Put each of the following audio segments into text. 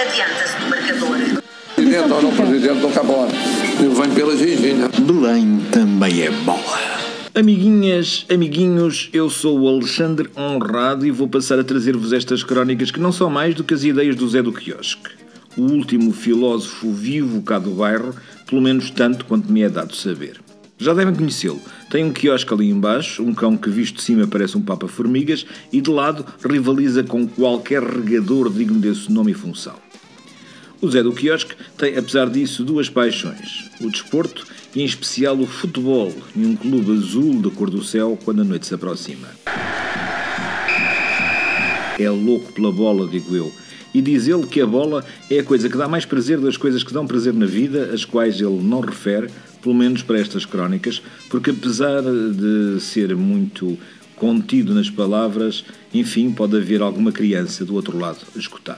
adianta-se do marcador. Presidente ou não presidente, não cabe lá. Eu venho pela Ginginha. Belém também é bola. Amiguinhas, amiguinhos, eu sou o Alexandre Honrado e vou passar a trazer-vos estas crónicas que não são mais do que as ideias do Zé do Quiosque, o último filósofo vivo cá do bairro, pelo menos tanto quanto me é dado saber. Já devem conhecê-lo. Tem um quiosque ali embaixo, um cão que visto de cima parece um papa-formigas e de lado rivaliza com qualquer regador digno desse nome e função. O Zé do Quiosque tem, apesar disso, duas paixões: o desporto e, em especial, o futebol e um clube azul da cor do céu quando a noite se aproxima. É louco pela bola, digo eu, e diz ele que a bola é a coisa que dá mais prazer das coisas que dão prazer na vida, as quais ele não refere, pelo menos para estas crónicas, porque apesar de ser muito contido nas palavras, enfim, pode haver alguma criança do outro lado a escutar.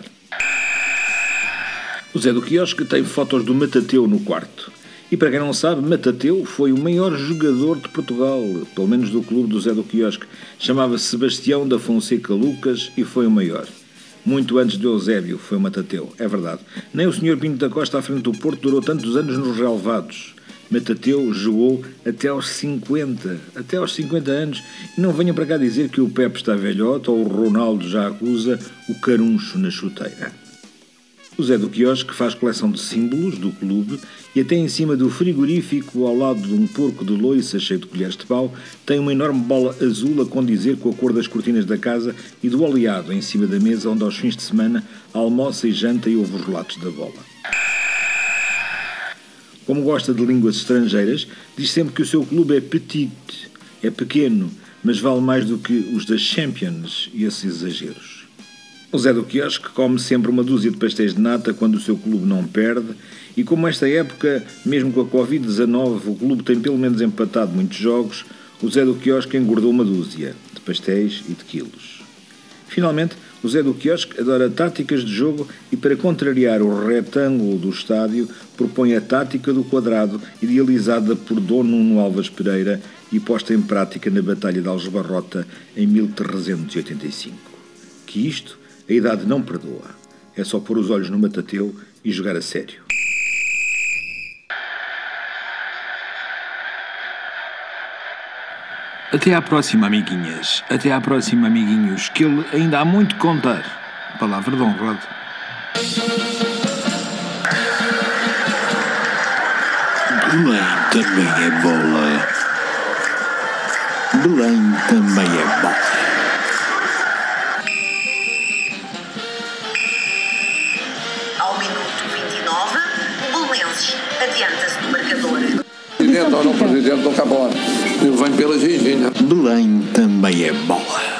O Zé do Quiosque tem fotos do Matateu no quarto. E para quem não sabe, Matateu foi o maior jogador de Portugal, pelo menos do clube do Zé do Quiosque. Chamava-se Sebastião da Fonseca Lucas e foi o maior. Muito antes de Eusébio foi o Matateu, é verdade. Nem o Sr. Pinto da Costa à frente do Porto durou tantos anos nos relevados. Matateu jogou até aos 50 anos. E não venham para cá dizer que o Pepe está velhote ou o Ronaldo já acusa o caruncho na chuteira. O Zé do Quiosque faz coleção de símbolos do clube e até em cima do frigorífico, ao lado de um porco de loiça cheio de colheres de pau, tem uma enorme bola azul a condizer com a cor das cortinas da casa e do oleado em cima da mesa onde aos fins de semana almoça e janta e ouve os relatos da bola. Como gosta de línguas estrangeiras, diz sempre que o seu clube é petit, é pequeno, mas vale mais do que os das Champions e esses exageros. O Zé do Quiosque come sempre uma dúzia de pastéis de nata quando o seu clube não perde e como esta época, mesmo com a Covid-19, o clube tem pelo menos empatado muitos jogos, o Zé do Quiosque engordou uma dúzia de pastéis e de quilos. Finalmente, o Zé do Quiosque adora táticas de jogo e para contrariar o retângulo do estádio propõe a tática do quadrado idealizada por Dom Nuno Alves Pereira e posta em prática na Batalha de Aljubarrota em 1385. Que isto a idade não perdoa. É só pôr os olhos no Matateu e jogar a sério. Até à próxima, amiguinhas. Até à próxima, amiguinhos, que ele ainda há muito que contar. Palavra de Honrado. Belém também é bola. Belém também é bola. Ao minuto 29, o Belenenses adianta-se do marcador. Presidente ou não presidente, não cabe lá. Eu venho pela Ginginha. Belém também é bola.